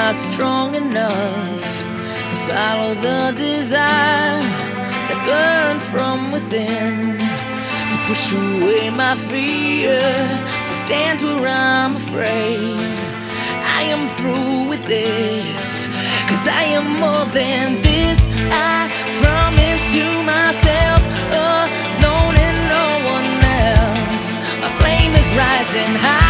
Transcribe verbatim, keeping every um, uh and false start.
not strong enough to follow the desire that burns from within, to push away my fear, to stand where I'm afraid. I am through with this, 'cause I am more than this. I promise to myself, alone and no one else. My flame is rising high.